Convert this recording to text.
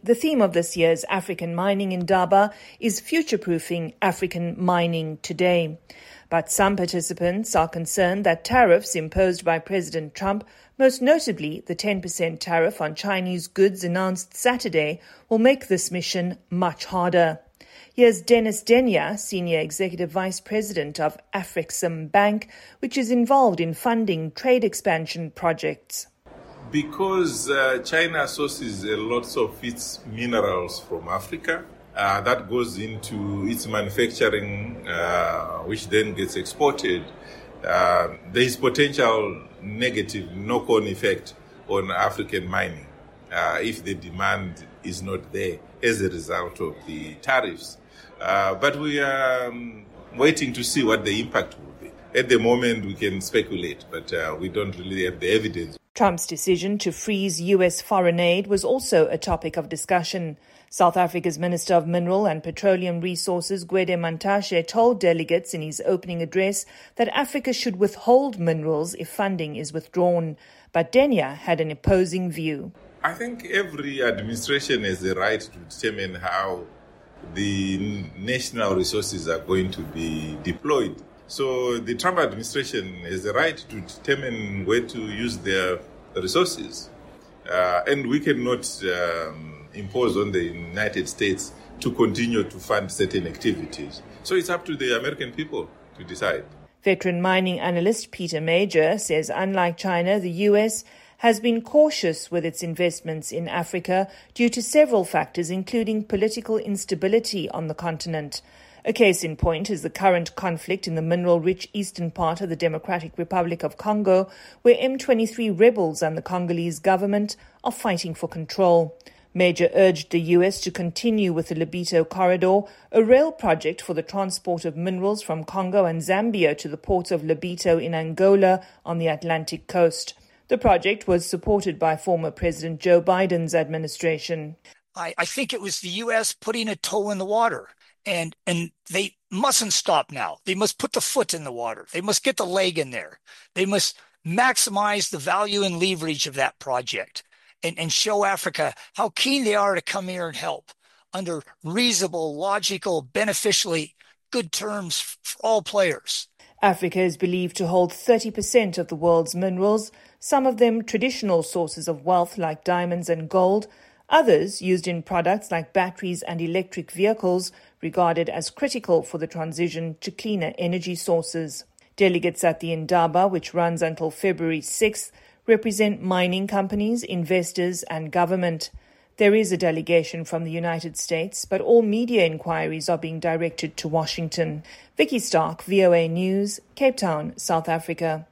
The theme of this year's African Mining Indaba is future-proofing African mining today. But some participants are concerned that tariffs imposed by President Trump, most notably the 10% tariff on Chinese goods announced Saturday, will make this mission much harder. Here's Dennis Denya, Senior Executive Vice President of Afrixim Bank, which is involved in funding trade expansion projects. Because China sources a lot of its minerals from Africa, that goes into its manufacturing, which then gets exported. There is potential negative knock-on effect on African mining if the demand is not there as a result of the tariffs. But we are waiting to see what the impact will be. At the moment, we can speculate, but we don't really have the evidence. Trump's decision to freeze U.S. foreign aid was also a topic of discussion. South Africa's Minister of Mineral and Petroleum Resources, Gwede Mantashe, told delegates in his opening address that Africa should withhold minerals if funding is withdrawn. But Denya had an opposing view. I think every administration has the right to determine how the national resources are going to be deployed. So the Trump administration has the right to determine where to use their resources. And we cannot impose on the United States to continue to fund certain activities. So it's up to the American people to decide. Veteran mining analyst Peter Major says unlike China, the U.S. has been cautious with its investments in Africa due to several factors, including political instability on the continent. A case in point is the current conflict in the mineral-rich eastern part of the Democratic Republic of Congo, where M23 rebels and the Congolese government are fighting for control. Major urged the U.S. to continue with the Lobito Corridor, a rail project for the transport of minerals from Congo and Zambia to the port of Lobito in Angola on the Atlantic coast. The project was supported by former President Joe Biden's administration. I think it was the U.S. putting a toe in the water. And they mustn't stop now. They must put the foot in the water. They must get the leg in there. They must maximize the value and leverage of that project and show Africa how keen they are to come here and help under reasonable, logical, beneficially good terms for all players. Africa is believed to hold 30% of the world's minerals, some of them traditional sources of wealth like diamonds and gold, others used in products like batteries and electric vehicles, regarded as critical for the transition to cleaner energy sources. Delegates at the Indaba, which runs until February 6th, represent mining companies, investors and government. There is a delegation from the United States, but all media inquiries are being directed to Washington. Vicky Stark, VOA News, Cape Town, South Africa.